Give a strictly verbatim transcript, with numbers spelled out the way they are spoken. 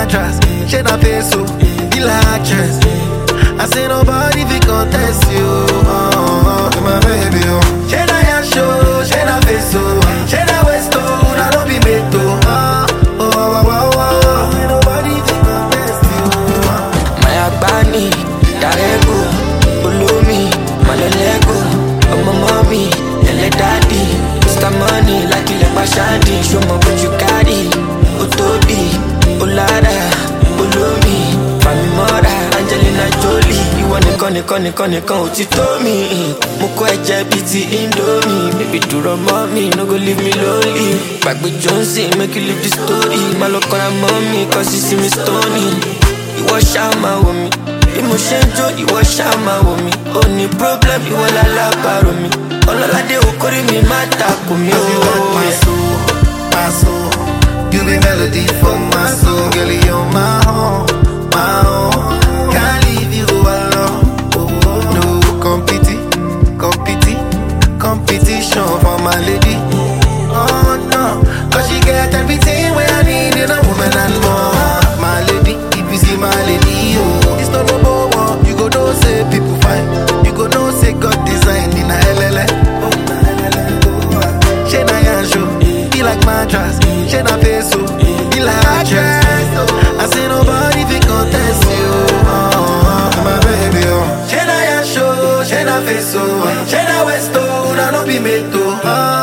mattress, she na face so, be like actress. I say nobody fi contest you, oh, oh, my baby, oh. She na yan show, she na face so, she na waist oh, na no be made to, oh, oh, oh, oh, oh. Say nobody fi contest you, oh. My Agbani, Darego, Ulumi, Malelego, Omo mommy, Ele daddy, Mister Money, like Ile Bashandi, show me what you carry, Otobi, Olada, Ulumi, Fami Mora, Angelina Jolie, ìwọ nìkan nìkan nìkan nìkan ò ti tó mi, mo kọ́ ẹ̀jẹ̀ bíi ti Indomie, baby dúró mọ́ mi, no go leave me lonely, gbàgbé Johnson, make you leave the story, má lọ kọ́ra mọ́ mi, cause you see me stony, ìwọ ṣáà máa wò mí. Bí mo ṣe ń jó ìwọ ṣáà máa wò mí. Ó ní problem ìwọ lálábàárò mi. Ọlọ́ládé okòrí mi má takò mí o. You got my soul, my soul. You be melody for my soul. Girl, you're my own, my own. Can't leave you alone. No competi, competi, competition for my lady. Oh no, cause she get everything where I need in a woman and more. My lady, if you see my lady, oh, it's not number one. You go know say people fine. You go know say God design in a L L A. Oh, na L L A. Oh, she na yan show, be like mattress. She na face so, be like actress. I say nobody fi contest you, oh, oh, my baby, oh. She na yan show, she na face so, she na waist oh, na no be made to. Oh,